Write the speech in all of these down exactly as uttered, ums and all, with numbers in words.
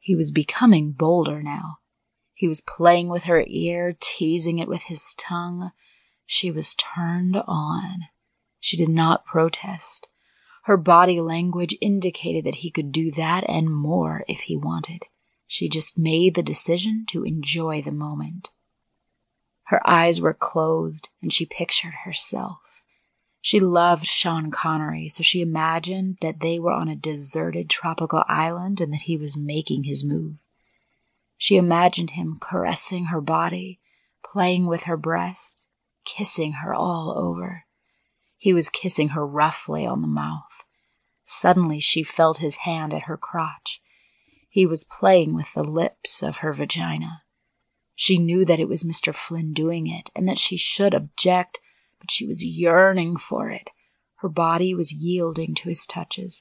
He was becoming bolder now. He was playing with her ear, teasing it with his tongue. She was turned on. She did not protest. Her body language indicated that he could do that and more if he wanted. She just made the decision to enjoy the moment. Her eyes were closed, and she pictured herself. She loved Sean Connery, so she imagined that they were on a deserted tropical island and that he was making his move. She imagined him caressing her body, playing with her breasts, kissing her all over. He was kissing her roughly on the mouth. Suddenly she felt his hand at her crotch. He was playing with the lips of her vagina. She knew that it was Mister Flynn doing it, and that she should object, but she was yearning for it. Her body was yielding to his touches.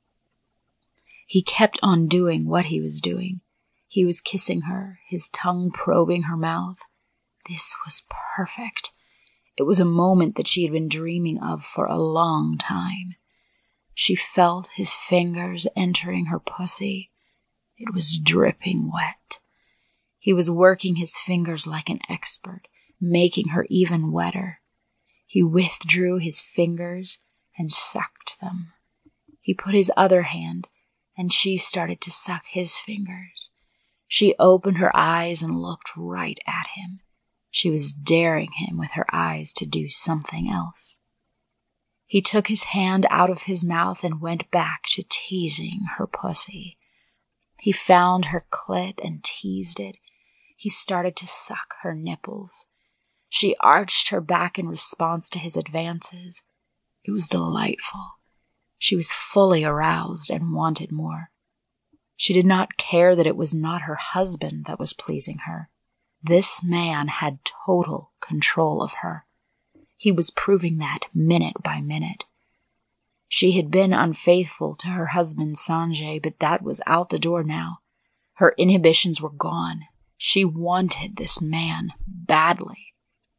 He kept on doing what he was doing. He was kissing her, his tongue probing her mouth. This was perfect. It was a moment that she had been dreaming of for a long time. She felt his fingers entering her pussy. It was dripping wet. He was working his fingers like an expert, making her even wetter. He withdrew his fingers and sucked them. He put his other hand, and she started to suck his fingers. She opened her eyes and looked right at him. She was daring him with her eyes to do something else. He took his hand out of his mouth and went back to teasing her pussy. He found her clit and teased it. He started to suck her nipples. She arched her back in response to his advances. It was delightful. She was fully aroused and wanted more. She did not care that it was not her husband that was pleasing her. This man had total control of her. He was proving that minute by minute. She had been unfaithful to her husband Sanjay, but that was out the door now. Her inhibitions were gone. She wanted this man badly.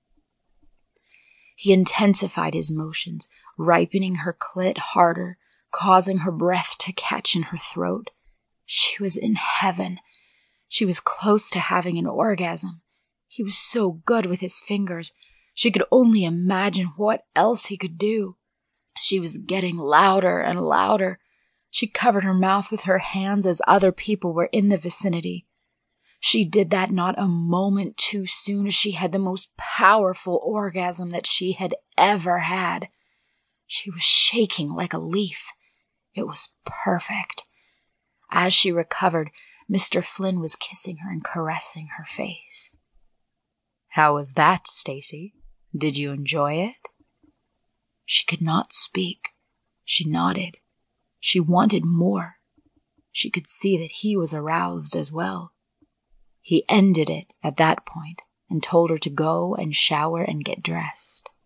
He intensified his motions, ripening her clit harder, causing her breath to catch in her throat. She was in heaven. She was close to having an orgasm. He was so good with his fingers. She could only imagine what else he could do. She was getting louder and louder. She covered her mouth with her hands as other people were in the vicinity. She did that not a moment too soon, as she had the most powerful orgasm that she had ever had. She was shaking like a leaf. It was perfect. As she recovered, Mister Flynn was kissing her and caressing her face. "How was that, Stacy? Did you enjoy it?" She could not speak. She nodded. She wanted more. She could see that he was aroused as well. He ended it at that point and told her to go and shower and get dressed.